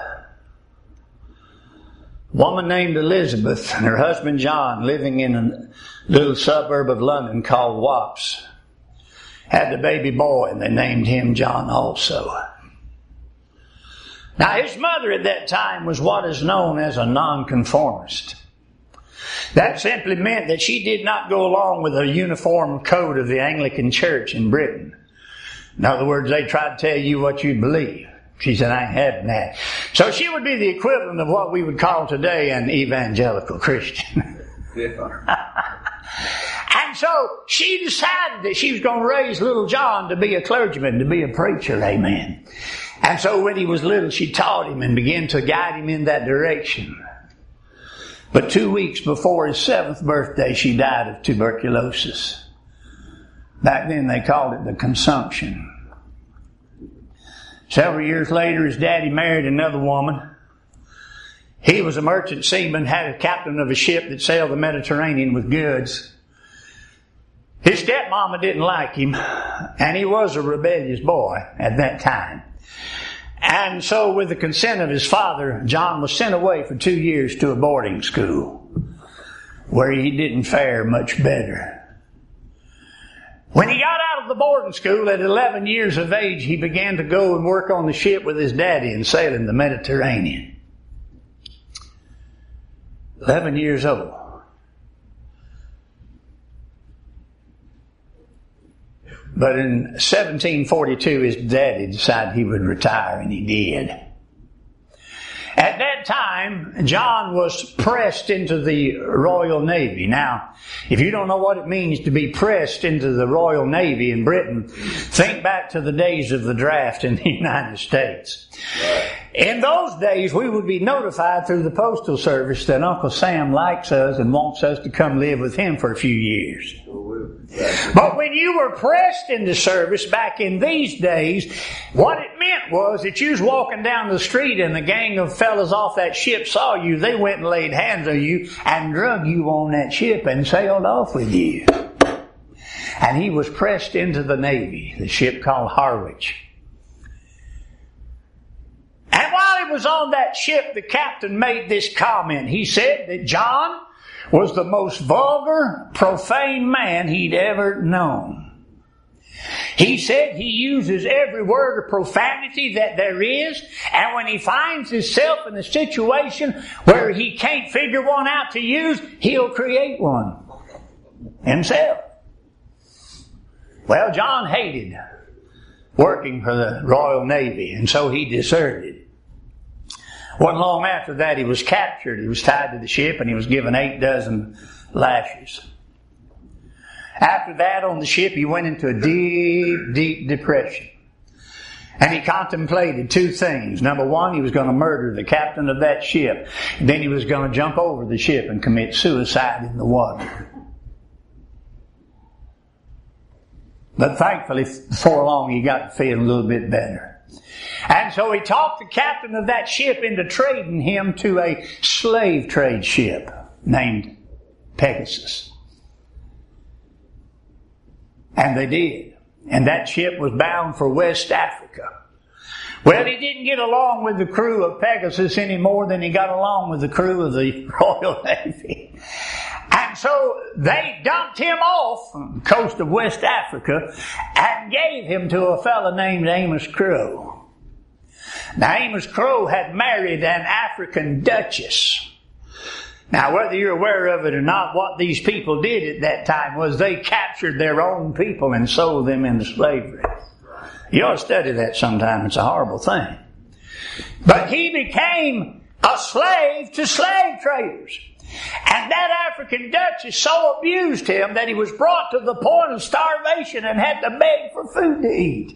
Speaker 2: Woman named Elizabeth and her husband John, living in a little suburb of London called Wops, had the baby boy, and they named him John also. Now his mother at that time was what is known as a nonconformist. That simply meant that she did not go along with the uniform code of the Anglican Church in Britain. In other words, they tried to tell you what you believe. She said, I ain't having that. So she would be the equivalent of what we would call today an evangelical Christian.
Speaker 1: Yeah.
Speaker 2: And so she decided that she was going to raise little John to be a clergyman, to be a preacher. Amen. And so when he was little, she taught him and began to guide him in that direction. But two weeks before his seventh birthday, she died of tuberculosis. Back then they called it the consumption. Several years later, his daddy married another woman. He was a merchant seaman, had a captain of a ship that sailed the Mediterranean with goods. His stepmama didn't like him, and he was a rebellious boy at that time. And so with the consent of his father, John was sent away for two years to a boarding school where he didn't fare much better. When he got out of the boarding school at eleven years of age, he began to go and work on the ship with his daddy and sail in the Mediterranean. eleven years old. But in seventeen forty-two, his daddy decided he would retire, and he did. At that time, John was pressed into the Royal Navy. Now, if you don't know what it means to be pressed into the Royal Navy in Britain, think back to the days of the draft in the United States. In those days, we would be notified through the postal service that Uncle Sam likes us and wants us to come live with him for a few years. But when you were pressed into service back in these days, what it meant was that you was walking down the street and the gang of fellas off that ship saw you. They went and laid hands on you and drug you on that ship and sailed off with you. And he was pressed into the Navy, the ship called Harwich. And while he was on that ship, the captain made this comment. He said that John was the most vulgar, profane man he'd ever known. He said he uses every word of profanity that there is, and when he finds himself in a situation where he can't figure one out to use, he'll create one himself. Well, John hated working for the Royal Navy, and so he deserted. Wasn't long after that he was captured. He was tied to the ship and he was given eight dozen lashes. After that on the ship he went into a deep, deep depression. And he contemplated two things. Number one, he was going to murder the captain of that ship. Then he was going to jump over the ship and commit suicide in the water. But thankfully, before long, he got to feel a little bit better. And so he talked the captain of that ship into trading him to a slave trade ship named Pegasus. And they did. And that ship was bound for West Africa. Well, he didn't get along with the crew of Pegasus any more than he got along with the crew of the Royal Navy. And so they dumped him off on the coast of West Africa and gave him to a fellow named Amos Crowe. Now, Amos Crowe had married an African duchess. Now, whether you're aware of it or not, what these people did at that time was they captured their own people and sold them into slavery. You ought to study that sometime. It's a horrible thing. But he became a slave to slave traders. And that African duchess so abused him that he was brought to the point of starvation and had to beg for food to eat.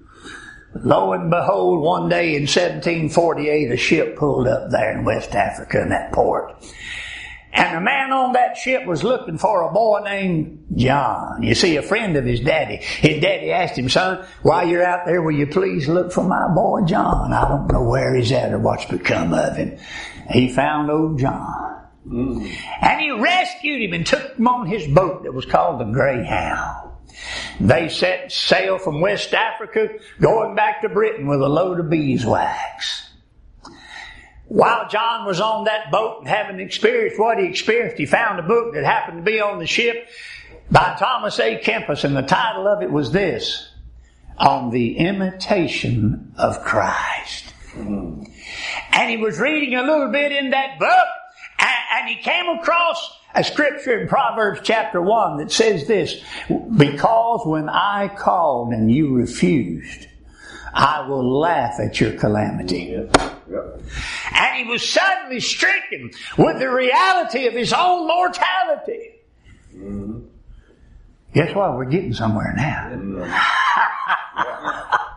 Speaker 2: Lo and behold, one day in seventeen forty-eight, a ship pulled up there in West Africa in that port. And the man on that ship was looking for a boy named John. You see, a friend of his daddy. His daddy asked him, son, while you're out there, will you please look for my boy John? I don't know where he's at or what's become of him. He found old John. Mm. And he rescued him and took him on his boat that was called the Greyhound. They set sail from West Africa, going back to Britain with a load of beeswax. While John was on that boat and having experienced what he experienced, he found a book that happened to be on the ship by Thomas A. Kempis, and the title of it was this, On the Imitation of Christ. Mm. And he was reading a little bit in that book, and, and he came across a scripture in Proverbs chapter one that says this, because when I called and you refused, I will laugh at your calamity. Yeah. Yeah. And he was suddenly stricken with the reality of his own mortality. Mm-hmm. Guess what? We're getting somewhere now. Mm-hmm.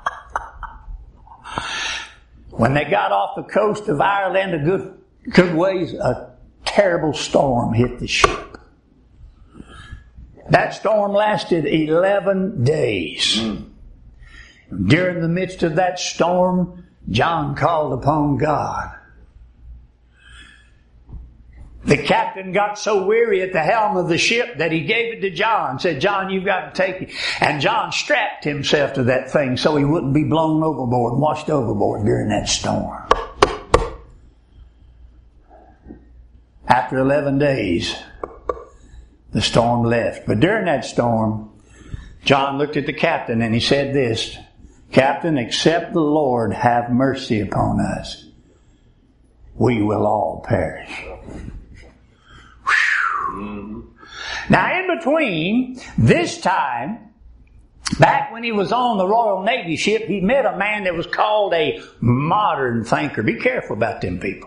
Speaker 2: When they got off the coast of Ireland a good, good ways, a terrible storm hit the ship. That storm lasted eleven days. Mm. During the midst of that storm, John called upon God. The captain got so weary at the helm of the ship that he gave it to John. Said, John, you've got to take it. And John strapped himself to that thing so he wouldn't be blown overboard, washed overboard during that storm. After eleven days, the storm left. But during that storm, John looked at the captain and he said this, Captain, except the Lord have mercy upon us, we will all perish. Mm-hmm. Now, in between this time, back when he was on the Royal Navy ship, he met a man that was called a modern thinker. Be careful about them people.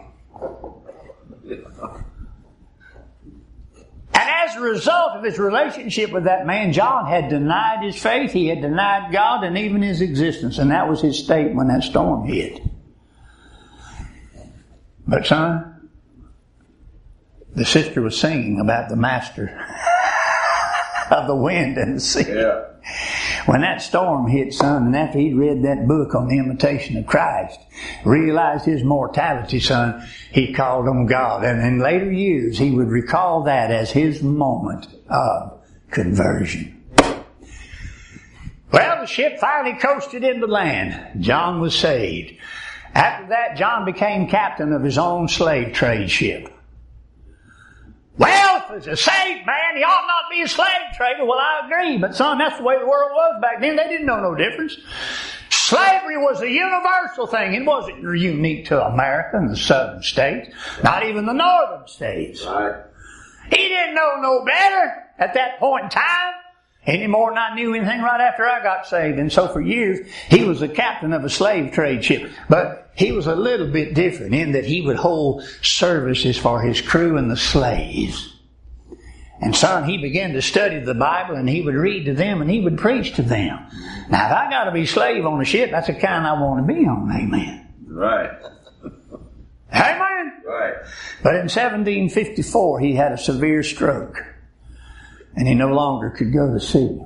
Speaker 2: And as a result of his relationship with that man, John had denied his faith, he had denied God and even his existence. And that was his state when that storm hit. But son, the sister was singing about the master of the wind and the sea.
Speaker 1: Yeah.
Speaker 2: When that storm hit, son, and after he'd read that book on the imitation of Christ, realized his mortality, son, he called on God. And in later years, he would recall that as his moment of conversion. Well, the ship finally coasted into land. John was saved. After that, John became captain of his own slave trade ship. Well, if it's a saved man, he ought not be a slave trader. Well, I agree. But son, that's the way the world was back then. They didn't know no difference. Slavery was a universal thing. It wasn't unique to America and the southern states. Not even the northern states.
Speaker 1: Right.
Speaker 2: He didn't know no better at that point in time. Any more than I knew anything right after I got saved. And so for years, he was the captain of a slave trade ship. But he was a little bit different in that he would hold services for his crew and the slaves. And son, he began to study the Bible and he would read to them and he would preach to them. Now, if I got to be slave on a ship, that's the kind I want to be on. Amen.
Speaker 1: Right.
Speaker 2: Amen.
Speaker 1: Right.
Speaker 2: But in seventeen fifty-four, he had a severe stroke. And he no longer could go to sea.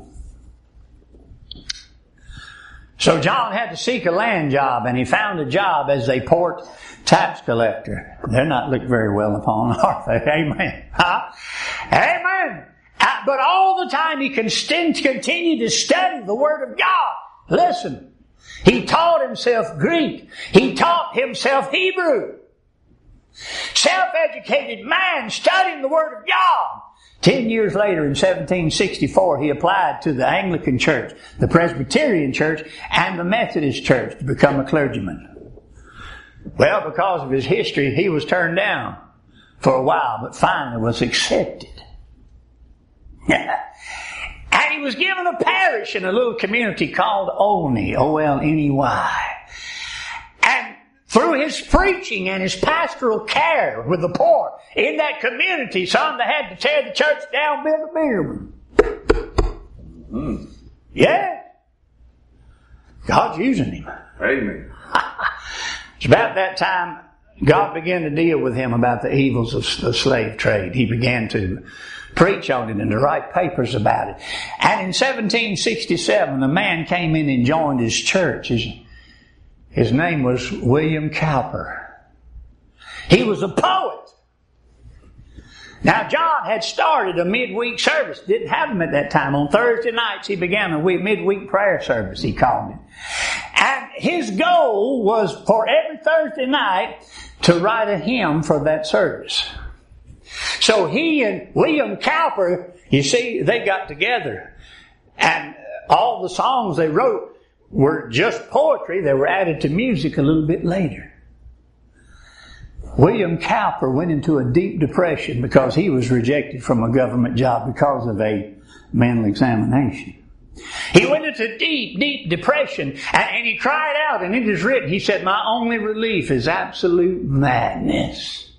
Speaker 2: So John had to seek a land job, and he found a job as a port tax collector. They're not looked very well upon, are they? Amen. Huh? Amen. Uh, but all the time he continued to study the Word of God. Listen, he taught himself Greek. He taught himself Hebrew. Self-educated man studying the Word of God. Ten years later, in seventeen sixty-four, he applied to the Anglican Church, the Presbyterian Church, and the Methodist Church to become a clergyman. Well, because of his history, he was turned down for a while, but finally was accepted. And he was given a parish in a little community called Olney, O L N E Y. And through his preaching and his pastoral care with the poor in that community, son, they had to tear the church down, build a bigger one. Mm. Yeah. God's using him.
Speaker 1: Amen.
Speaker 2: It's about that time God began to deal with him about the evils of the slave trade. He began to preach on it and to write papers about it. And in seventeen sixty-seven, a man came in and joined his church. His, his name was William Cowper. He was a poet. Now, John had started a midweek service. Didn't have them at that time. On Thursday nights, he began a midweek prayer service, he called it. And his goal was for every Thursday night to write a hymn for that service. So he and William Cowper, you see, they got together. And all the songs they wrote were just poetry. They were added to music a little bit later. William Cowper went into a deep depression because he was rejected from a government job because of a mental examination. He went into deep, deep depression, and, and he cried out, and it is written, he said, "My only relief is absolute madness."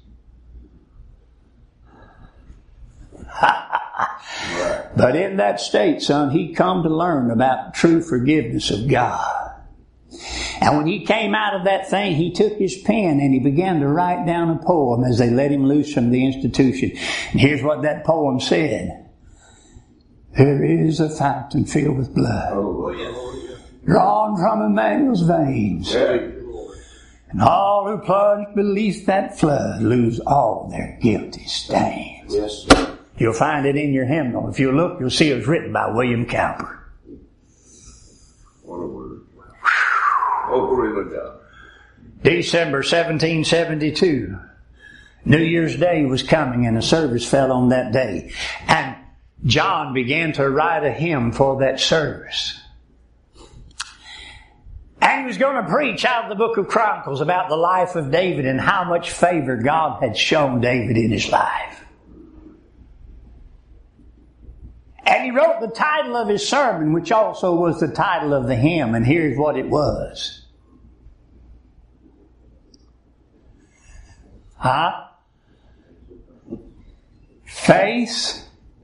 Speaker 2: But in that state, son, he'd come to learn about true forgiveness of God. And when he came out of that thing, he took his pen and he began to write down a poem as they let him loose from the institution. And here's what that poem said. "There is a fountain filled with blood,
Speaker 1: Oh, yes.
Speaker 2: drawn from Emmanuel's veins.
Speaker 1: Yeah.
Speaker 2: And all who plunge beneath that flood lose all their guilty stains."
Speaker 1: Yes.
Speaker 2: You'll find it in your hymnal. If you look, you'll see it was written by William Cowper.
Speaker 1: What a word. Oh, glory to God.
Speaker 2: December seventeen seventy-two. New Year's Day was coming and a service fell on that day. And John began to write a hymn for that service. And he was going to preach out of the book of Chronicles about the life of David and how much favor God had shown David in his life. And he wrote the title of his sermon, which also was the title of the hymn, and here's what it was. Huh? Faith,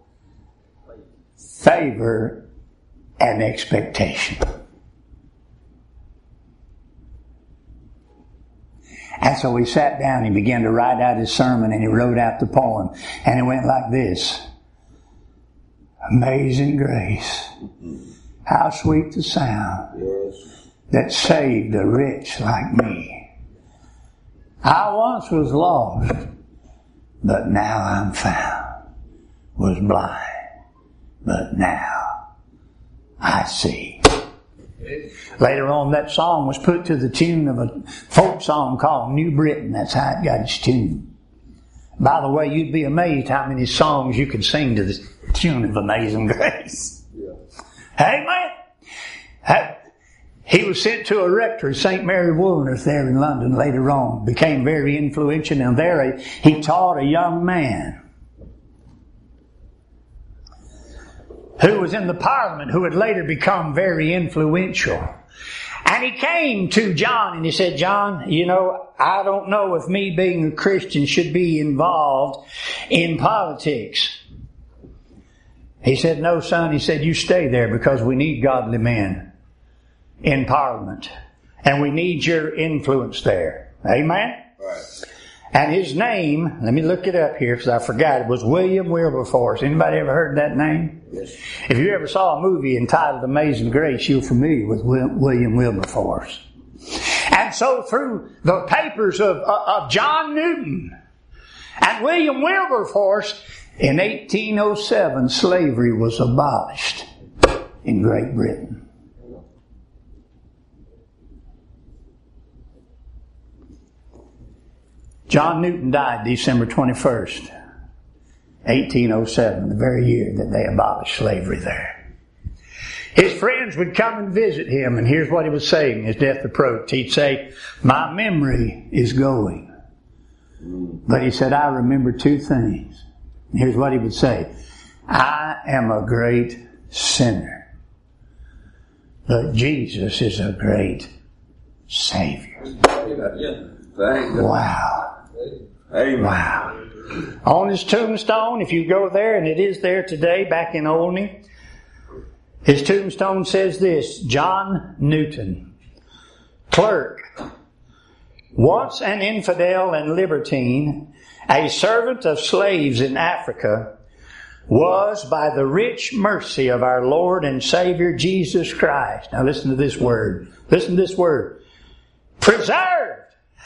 Speaker 2: favor, and expectation. And so he sat down, he began to write out his sermon, and he wrote out the poem. And it went like this. Amazing grace, how sweet the sound that saved a wretch like me. I once was lost, but now I'm found. Was blind, but now I see. Later on, that song was put to the tune of a folk song called New Britain. That's how it got its tune. By the way, you'd be amazed how many songs you could sing to the tune of Amazing Grace. Yeah. Amen. Hey, he was sent to a rectory, Saint Mary Woolnoth, there in London later on. Became very influential, and there he taught a young man who was in the Parliament, who would later become very influential. And he came to John and he said, John, you know, I don't know if me being a Christian should be involved in politics. He said, no, son. He said, you stay there because we need godly men in Parliament. And we need your influence there. Amen? Right. And his name, let me look it up here because I forgot it, was William Wilberforce. Anybody ever heard that name? Yes. If you ever saw a movie entitled Amazing Grace, you're familiar with William Wilberforce. And so through the papers of, of John Newton and William Wilberforce, in eighteen oh seven, slavery was abolished in Great Britain. John Newton died December twenty-first, eighteen oh seven, the very year that they abolished slavery there. His friends would come and visit him, and here's what he was saying as death approached. He'd say, my memory is going. But he said, I remember two things. And here's what he would say. I am a great sinner, but Jesus is a great Savior. Wow. Amen. Wow. On his tombstone, if you go there, and it is there today back in Olney, his tombstone says this, John Newton, clerk, once an infidel and libertine, a servant of slaves in Africa, was by the rich mercy of our Lord and Savior Jesus Christ. Now listen to this word. Listen to this word. Preserved.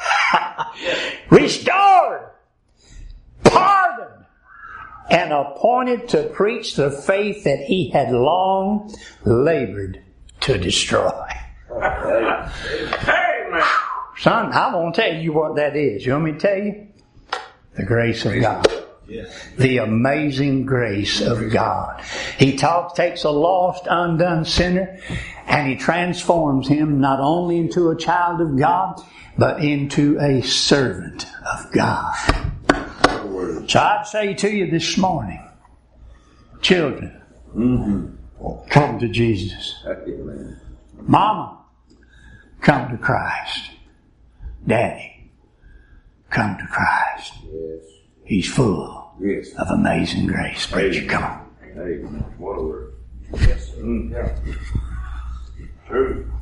Speaker 2: Restored, pardoned, and appointed to preach the faith that he had long labored to destroy. Amen. Son, I won't tell you what that is. You want me to tell you? The grace of God. The amazing grace of God. He talks, takes a lost, undone sinner, and he transforms him not only into a child of God, but into a servant of God. So I'd say to you this morning, children, mm-hmm. come to Jesus. Mama, come to Christ. Daddy, come to Christ. Yes. He's full yes. of amazing grace. Preacher, come on.
Speaker 1: Amen. What a word. Yes. Mm. Yeah. True.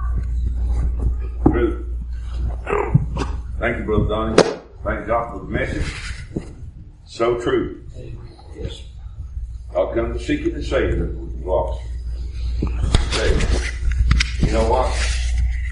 Speaker 1: True. Thank you, Brother Donnie. Thank God for the message. So true. Yes. I'll come to seek you and save you. Lost. Save you. You know what?